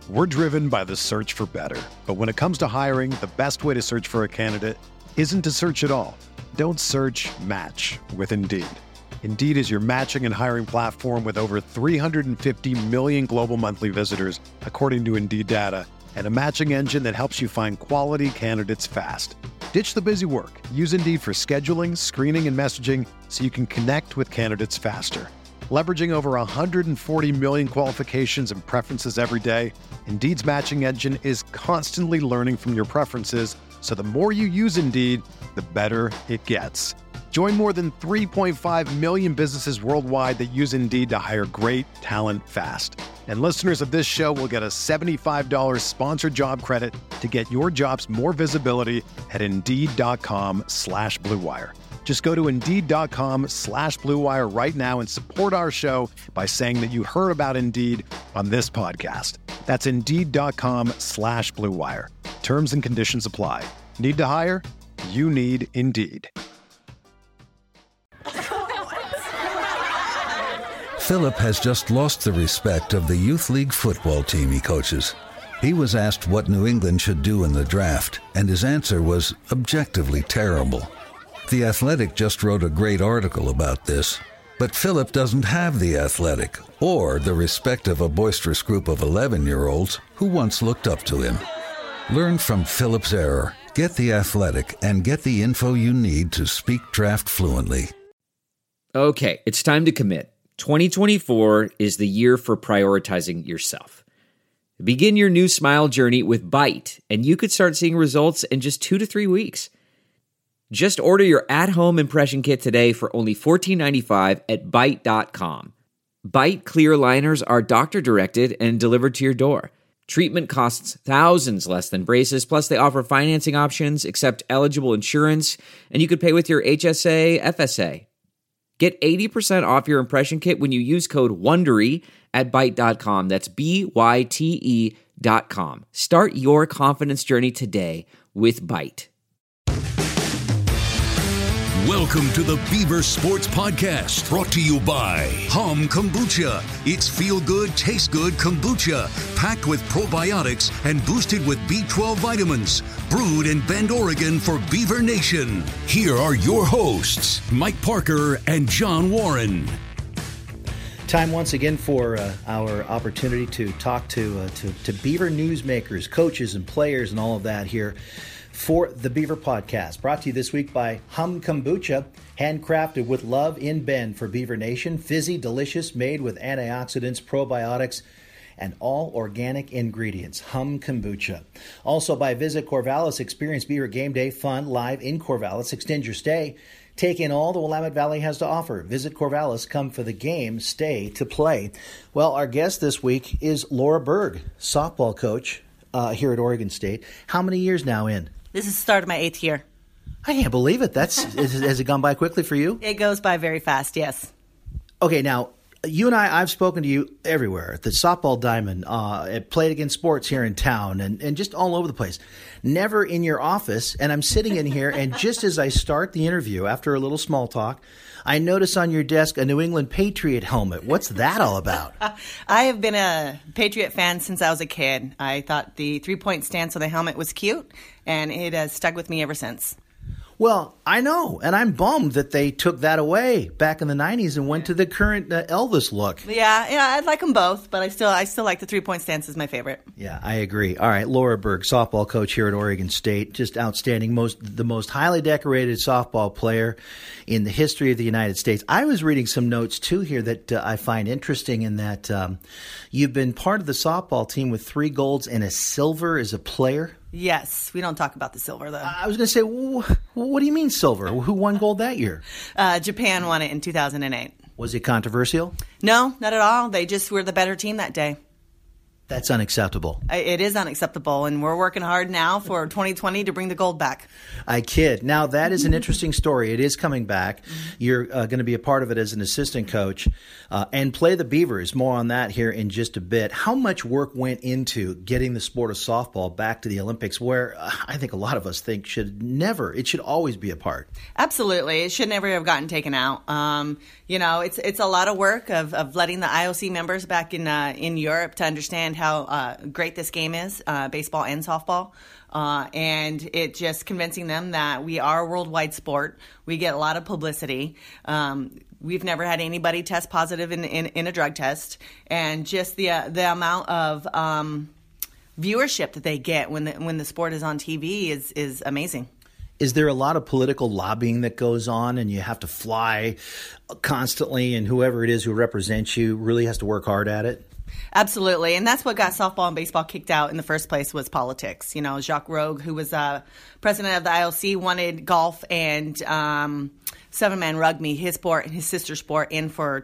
We're driven by the search for better. But when it comes to hiring, the best way to search for a candidate isn't to search at all. Don't search, match with Indeed. Indeed is your matching and hiring platform with over 350 million global monthly visitors, according to Indeed data, and a matching engine that helps you find quality candidates fast. Ditch the busy work. Use Indeed for scheduling, screening, and messaging so you can connect with candidates faster. Leveraging over 140 million qualifications and preferences every day, Indeed's matching engine is constantly learning from your preferences, so the more you use Indeed, the better it gets. Join more than 3.5 million businesses worldwide that use Indeed to hire great talent fast. And listeners of this show will get a $75 sponsored job credit to get your jobs more visibility at Indeed.com/Blue Wire. Just go to Indeed.com/Blue Wire right now and support our show by saying that you heard about Indeed on this podcast. That's Indeed.com/Blue Wire. Terms and conditions apply. Need to hire? You need Indeed. Philip has just lost the respect of the Youth League football team he coaches. He was asked what New England should do in the draft, and his answer was objectively terrible. The Athletic just wrote a great article about this, but Philip doesn't have the Athletic or the respect of a boisterous group of 11-year-olds who once looked up to him. Learn from Philip's error, get the Athletic, and get the info you need to speak draft fluently. Okay, it's time to commit. 2024 is the year for prioritizing yourself. Begin your new smile journey with Byte, and you could start seeing results in just 2 to 3 weeks. Just order your at-home impression kit today for only $14.95 at Byte.com. Byte clear liners are doctor-directed and delivered to your door. Treatment costs thousands less than braces, plus they offer financing options, accept eligible insurance, and you could pay with your HSA, FSA. Get 80% off your impression kit when you use code WONDERY at Byte.com. That's BYTE.com. Start your confidence journey today with Byte. Welcome to the Beaver Sports Podcast, brought to you by Hum Kombucha. It's feel-good, taste-good kombucha, packed with probiotics and boosted with B12 vitamins. Brewed in Bend, Oregon for Beaver Nation. Here are your hosts, Mike Parker and John Warren. Time once again for our opportunity to talk to Beaver newsmakers, coaches, and players, and all of that here for the Beaver Podcast, brought to you this week by Hum Kombucha, handcrafted with love in Bend for Beaver Nation. Fizzy, delicious, made with antioxidants, probiotics, and all organic ingredients. Hum Kombucha. Also by Visit Corvallis, experience Beaver Game Day fun live in Corvallis. Extend your stay. Take in all the Willamette Valley has to offer. Visit Corvallis, come for the game, stay to play. Well, our guest this week is Laura Berg, softball coach here at Oregon State. How many years now in? This is the start of my 8th year. I can't believe it. Has it gone by quickly for you? It goes by very fast, yes. Okay, now, you and I've spoken to you everywhere. At the Softball Diamond, at Play It Again Sports here in town, and just all over the place. Never in your office, and I'm sitting in here, and just as I start the interview, after a little small talk, I notice on your desk a New England Patriot helmet. What's that all about? I have been a Patriot fan since I was a kid. I thought the 3-point stance on the helmet was cute, and it has stuck with me ever since. Well, I know, and I'm bummed that they took that away back in the 90s and went to the current Elvis look. Yeah, I like them both, but I still like the 3-point stance is my favorite. Yeah, I agree. All right, Laura Berg, softball coach here at Oregon State, just outstanding, the most highly decorated softball player in the history of the United States. I was reading some notes, too, here that I find interesting in that you've been part of the softball team with 3 golds and a silver as a player. Yes, we don't talk about the silver, though. I was going to say, what do you mean silver? Who won gold that year? Japan won it in 2008. Was it controversial? No, not at all. They just were the better team that day. That's unacceptable. It is unacceptable, and we're working hard now for 2020 to bring the gold back. I kid. Now, that is an interesting story. It is coming back. You're going to be a part of it as an assistant coach and play the Beavers. More on that here in just a bit. How much work went into getting the sport of softball back to the Olympics, where I think a lot of us think it should always be a part? Absolutely. It should never have gotten taken out. It's a lot of work of letting the IOC members back in Europe to understand understand how great this game is, baseball and softball. And it just convincing them that we are a worldwide sport. We get a lot of publicity. We've never had anybody test positive in a drug test. And just the amount of viewership that they get when the sport is on TV is amazing. Is there a lot of political lobbying that goes on and you have to fly constantly and whoever it is who represents you really has to work hard at it? Absolutely. And that's what got softball and baseball kicked out in the first place was politics. You know, Jacques Rogue, who was president of the IOC, wanted golf and seven-man rugby, his sport and his sister sport, in for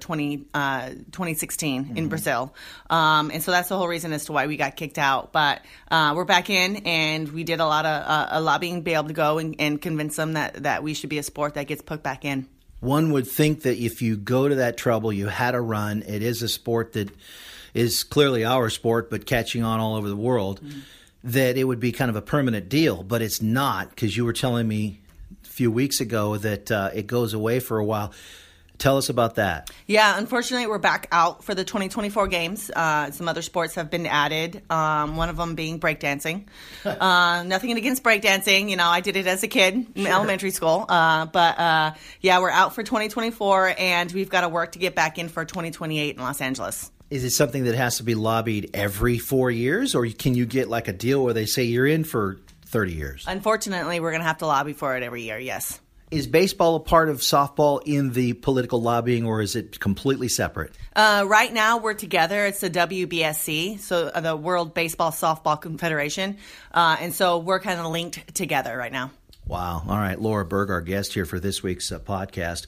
2016 in Brazil. And so that's the whole reason as to why we got kicked out. But we're back in, and we did a lot of lobbying, be able to go and convince them that we should be a sport that gets put back in. One would think that if you go to that trouble, you had a run. It is a sport that is clearly our sport, but catching on all over the world, that it would be kind of a permanent deal. But it's not, because you were telling me a few weeks ago that it goes away for a while. Tell us about that. Yeah, unfortunately, we're back out for the 2024 games. Some other sports have been added, one of them being breakdancing. Nothing against breakdancing. You know, I did it as a kid in elementary school. But we're out for 2024, and we've got to work to get back in for 2028 in Los Angeles. Is it something that has to be lobbied every 4 years, or can you get like a deal where they say you're in for 30 years? Unfortunately, we're going to have to lobby for it every year, yes. Is baseball a part of softball in the political lobbying, or is it completely separate? Right now, we're together. It's the WBSC, so the World Baseball Softball Confederation. And so we're kind of linked together right now. Wow. All right. Laura Berg, our guest here for this week's podcast.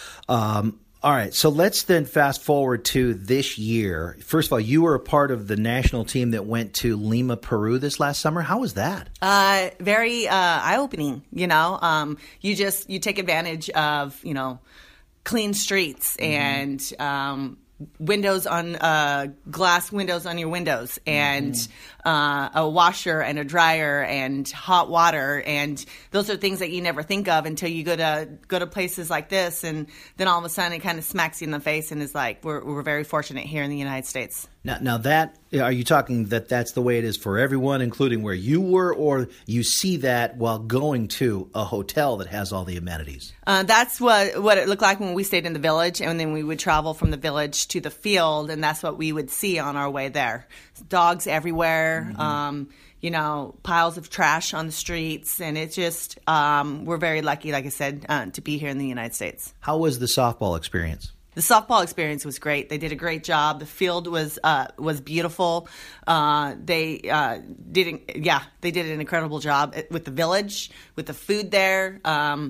All right, so let's then fast forward to this year. First of all, you were a part of the national team that went to Lima, Peru this last summer. How was that? Very eye-opening, you know. You take advantage of, you know, clean streets and windows on glass windows on your windows and a washer and a dryer and hot water, and those are things that you never think of until you go to places like this, and then all of a sudden it kind of smacks you in the face and is like, we're very fortunate here in the United States. Now that, are you talking that's the way it is for everyone, including where you were, or you see that while going to a hotel that has all the amenities? That's what it looked like when we stayed in the village, and then we would travel from the village to the field, and that's what we would see on our way there. Dogs everywhere, you know, piles of trash on the streets, and it's just, we're very lucky, like I said, to be here in the United States. How was the softball experience? The softball experience was great. They did a great job. The field was beautiful. They did an incredible job with the village, with the food there.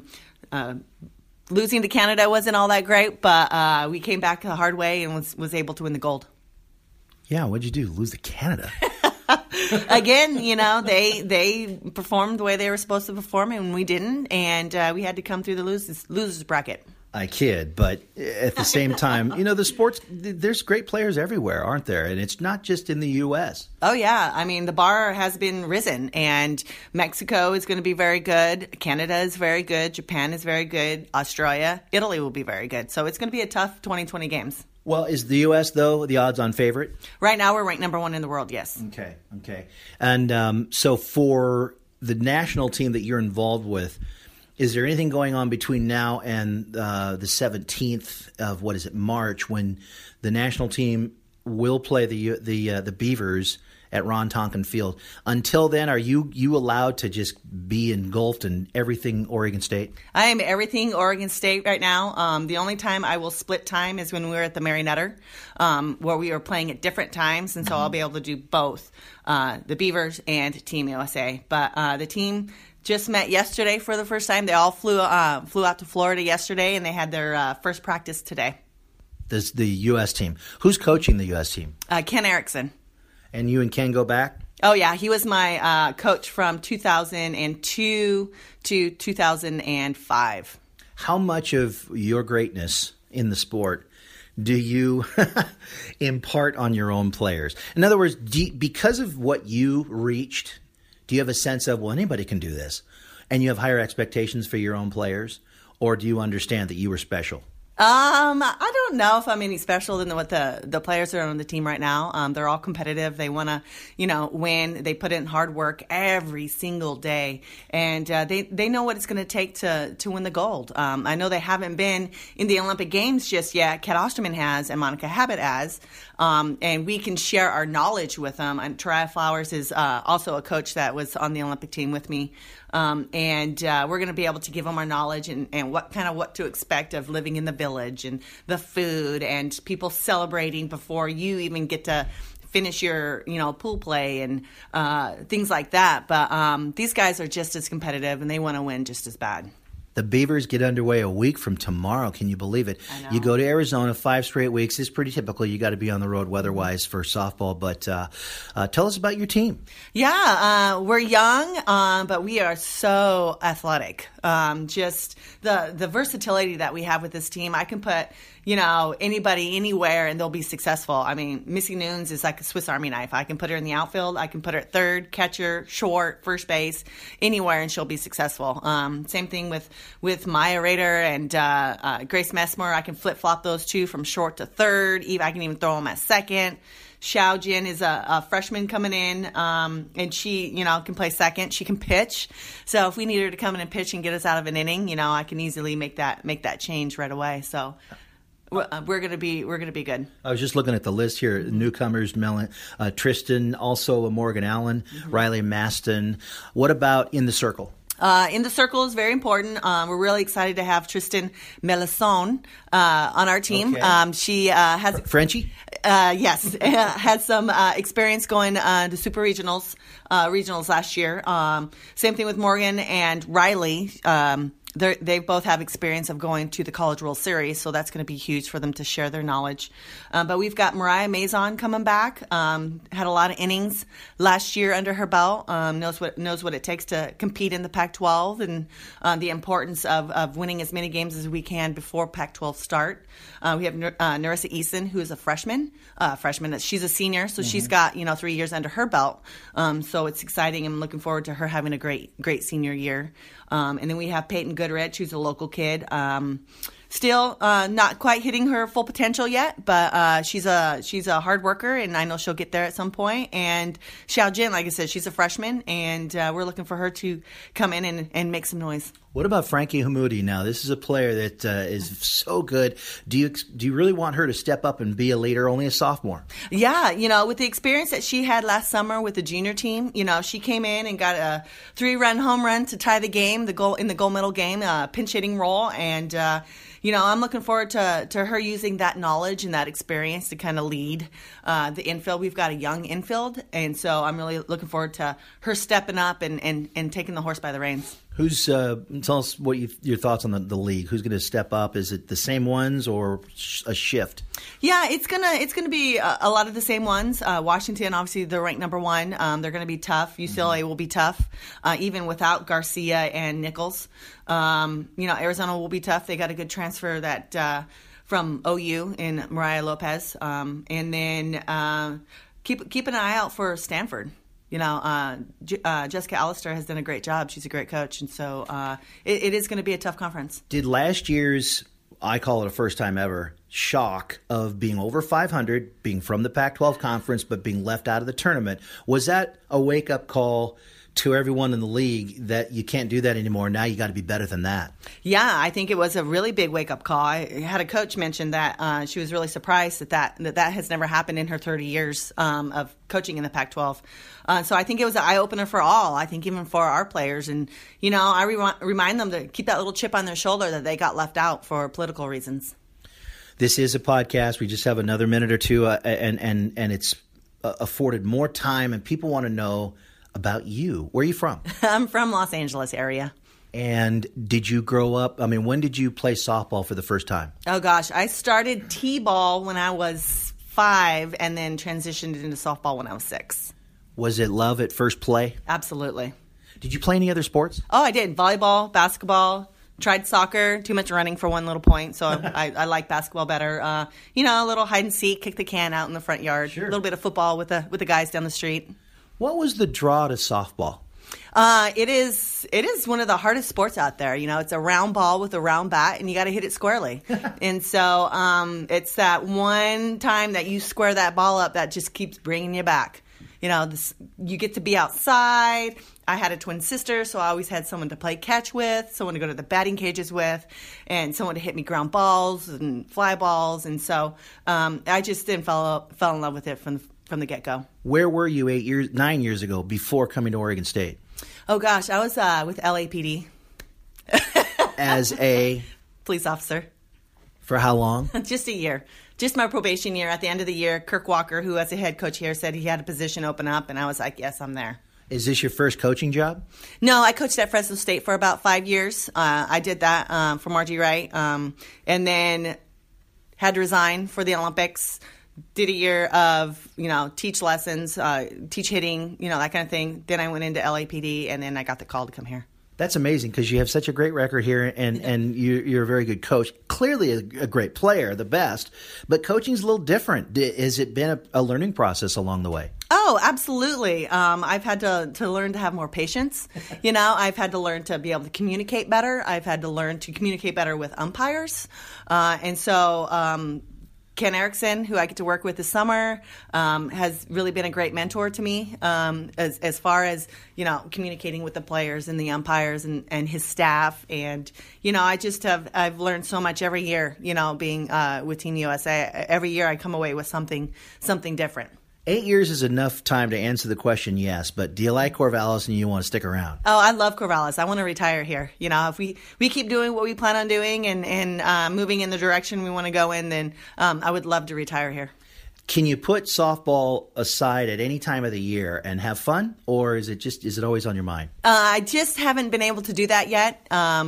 Losing to Canada wasn't all that great, but we came back the hard way and was able to win the gold. Yeah, what'd you do? Lose to Canada? Again, you know, they performed the way they were supposed to perform, and we didn't, and we had to come through the losers bracket. I kid, but at the same time, you know, the sports, there's great players everywhere, aren't there? And it's not just in the U.S. Oh, yeah. I mean, the bar has been risen, and Mexico is going to be very good. Canada is very good. Japan is very good. Australia, Italy will be very good. So it's going to be a tough 2020 games. Well, is the U.S., though, the odds-on favorite? Right now, we're ranked number 1 in the world, yes. Okay. And so for the national team that you're involved with, is there anything going on between now and the 17th of, March, when the national team will play the Beavers at Ron Tonkin Field? Until then, are you allowed to just be engulfed in everything Oregon State? I am everything Oregon State right now. The only time I will split time is when we're at the Mary Nutter, where we are playing at different times, and so I'll be able to do both the Beavers and Team USA. But the team just met yesterday for the first time. They all flew out to Florida yesterday, and they had their first practice today. This the U.S. team. Who's coaching the U.S. team? Ken Erickson. And you and Ken go back? Oh, yeah. He was my coach from 2002 to 2005. How much of your greatness in the sport do you impart on your own players? In other words, because of what you reached, do you have a sense of, well, anybody can do this, and you have higher expectations for your own players, or do you understand that you were special? I don't know if I'm any special than what the players that are on the team right now. They're all competitive. They want to, win. They put in hard work every single day, and they know what it's going to take to win the gold. I know they haven't been in the Olympic Games just yet. Kat Osterman has, and Monica Habit has, and we can share our knowledge with them. And Taraya Flowers is also a coach that was on the Olympic team with me. And we're going to be able to give them our knowledge and what to expect of living in the village and the food and people celebrating before you even get to finish your, pool play and things like that. But these guys are just as competitive and they want to win just as bad. The Beavers get underway a week from tomorrow. Can you believe it? I know. You go to Arizona 5 straight weeks. It's pretty typical. You got to be on the road weather-wise for softball. But tell us about your team. Yeah, we're young, but we are so athletic. Just the versatility that we have with this team. I can put, anybody anywhere and they'll be successful. I mean, Missy Nunes is like a Swiss Army knife. I can put her in the outfield. I can put her at third, catcher, short, first base, anywhere, and she'll be successful. Same thing with Maya Rader and Grace Messmer. I can flip-flop those two from short to third. I can even throw them at second. Xiao Jin is a freshman coming in, and she, can play second. She can pitch. So if we need her to come in and pitch and get us out of an inning, I can easily make that change right away. So we're gonna be good. I was just looking at the list here. Newcomers: Tristan, also Morgan Allen, Riley Maston. What about in the circle? In the circle is very important. We're really excited to have Tristan Melisson on our team. Okay. She has Frenchie. Yes, had some experience going to super regionals last year. Same thing with Morgan and Riley. They both have experience of going to the College World Series, so that's going to be huge for them to share their knowledge. But we've got Mariah Mazon coming back. Had a lot of innings last year under her belt. Knows what it takes to compete in the Pac-12 and the importance of winning as many games as we can before Pac-12 start. We have Narissa Eason, who is a freshman. She's a senior, so she's got 3 years under her belt. So it's exciting. I'm looking forward to her having a great senior year. And then we have Peyton Goodrich, who's a local kid. Still not quite hitting her full potential yet, but she's a hard worker, and I know she'll get there at some point. And Xiao Jin, like I said, she's a freshman, and we're looking for her to come in and make some noise. What about Frankie Hamoudi now? This is a player that is so good. Do you really want her to step up and be a leader? Only a sophomore. Yeah, with the experience that she had last summer with the junior team, she came in and got a 3-run home run to tie the game, the gold medal game, pinch hitting role, and I'm looking forward to her using that knowledge and that experience to kind of lead the infield. We've got a young infield, and so I'm really looking forward to her stepping up and taking the horse by the reins. Tell us what your thoughts on the league. Who's going to step up? Is it the same ones or a shift? Yeah, it's gonna be a lot of the same ones. Washington, obviously, they're ranked number 1. They're going to be tough. UCLA will be tough, even without Garcia and Nichols. Arizona will be tough. They got a good transfer that from OU in Mariah Lopez, and then keep an eye out for Stanford. Jessica Allister has done a great job. She's a great coach, and so it is going to be a tough conference. Did last year's, I call it a first time ever, shock of being over 500, being from the Pac-12 conference, but being left out of the tournament, was that a wake-up call to everyone in the league that you can't do that anymore? Now you got to be better than that. Yeah, I think it was a really big wake-up call. I had a coach mention that she was really surprised that has never happened in her 30 years of coaching in the Pac-12. So I think it was an eye-opener for all. I think even for our players. And, I remind them to keep that little chip on their shoulder that they got left out for political reasons. This is a podcast. We just have another minute or two, and it's afforded more time, and people want to know about you. Where are you from? I'm from Los Angeles area. And did you grow up? I mean, when did you play softball for the first time? Oh, gosh. I started T-ball when I was 5 and then transitioned into softball when I was 6. Was it love at first play? Absolutely. Did you play any other sports? Oh, I did. Volleyball, basketball. Tried soccer, too much running for one little point, so I like basketball better. A little hide and seek, kick the can out in the front yard. Sure. A little bit of football with the guys down the street. What was the draw to softball? It is one of the hardest sports out there. It's a round ball with a round bat, and you got to hit it squarely. And so it's that one time that you square that ball up that just keeps bringing you back. You get to be outside. I had a twin sister, so I always had someone to play catch with, someone to go to the batting cages with, and someone to hit me ground balls and fly balls. And so I just fell in love with it from the get-go. Where were you 9 years ago before coming to Oregon State? Oh, gosh, I was with LAPD. As a? Police officer. For how long? Just a year. Just my probation year. At the end of the year, Kirk Walker, who was the head coach here, said he had a position open up, and I was like, yes, I'm there. Is this your first coaching job? No, I coached at Fresno State for about 5 years. I did that for Margie Wright, and then had to resign for the Olympics. Did a year of, teach lessons, teach hitting, that kind of thing. Then I went into LAPD, and then I got the call to come here. That's amazing because you have such a great record here, and you're a very good coach. Clearly a great player, the best. But coaching's a little different. Has it been a learning process along the way? Oh, absolutely. I've had to learn to have more patience. I've had to learn to be able to communicate better. I've had to learn to communicate better with umpires. And so Ken Erickson, who I get to work with this summer, has really been a great mentor to me as far as, communicating with the players and the umpires and his staff. And, I've learned so much every year, being with Team USA. Every year I come away with something different. 8 years is enough time to answer the question, yes, but do you like Corvallis and you want to stick around? Oh, I love Corvallis. I want to retire here. If we keep doing what we plan on doing and moving in the direction we want to go in, then I would love to retire here. Can you put softball aside at any time of the year and have fun, or is it always on your mind? I just haven't been able to do that yet.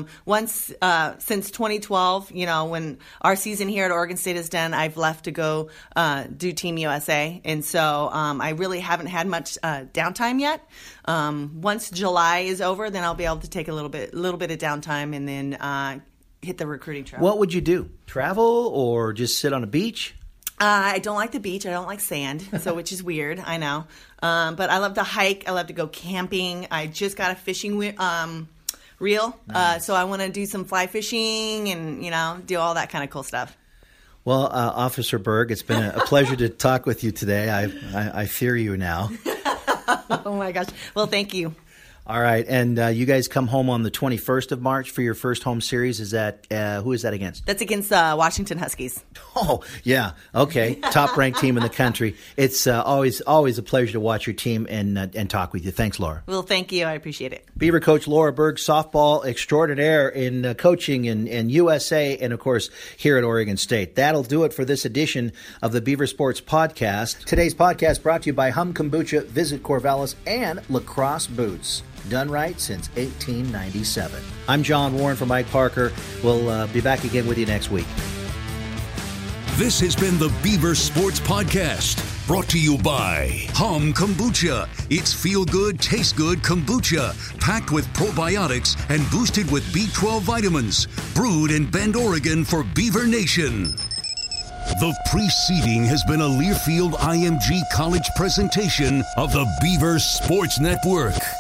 Since 2012, when our season here at Oregon State is done, I've left to go do Team USA, and so I really haven't had much downtime yet. Once July is over, then I'll be able to take a little bit of downtime and then hit the recruiting trail. What would you do? Travel or just sit on a beach? I don't like the beach. I don't like sand, which is weird, I know. But I love to hike. I love to go camping. I just got a fishing reel, nice. So I want to do some fly fishing and, do all that kind of cool stuff. Well, Officer Berg, it's been a pleasure to talk with you today. I fear you now. Oh, my gosh. Well, thank you. All right, and you guys come home on the 21st of March for your first home series. Is that who is that against? That's against Washington Huskies. Oh, yeah. Okay, top-ranked team in the country. It's always a pleasure to watch your team and talk with you. Thanks, Laura. Well, thank you. I appreciate it. Beaver coach Laura Berg, softball extraordinaire in coaching in USA and, of course, here at Oregon State. That'll do it for this edition of the Beaver Sports Podcast. Today's podcast brought to you by Hum Kombucha, Visit Corvallis, and Lacrosse Boots. Done right since 1897. I'm John Warren for Mike Parker. We'll be back again with you next week. This has been the Beaver Sports Podcast, brought to you by Hum Kombucha. It's feel-good, taste-good kombucha, packed with probiotics and boosted with B12 vitamins. Brewed in Bend, Oregon for Beaver Nation. The preceding has been a Learfield IMG College presentation of the Beaver Sports Network.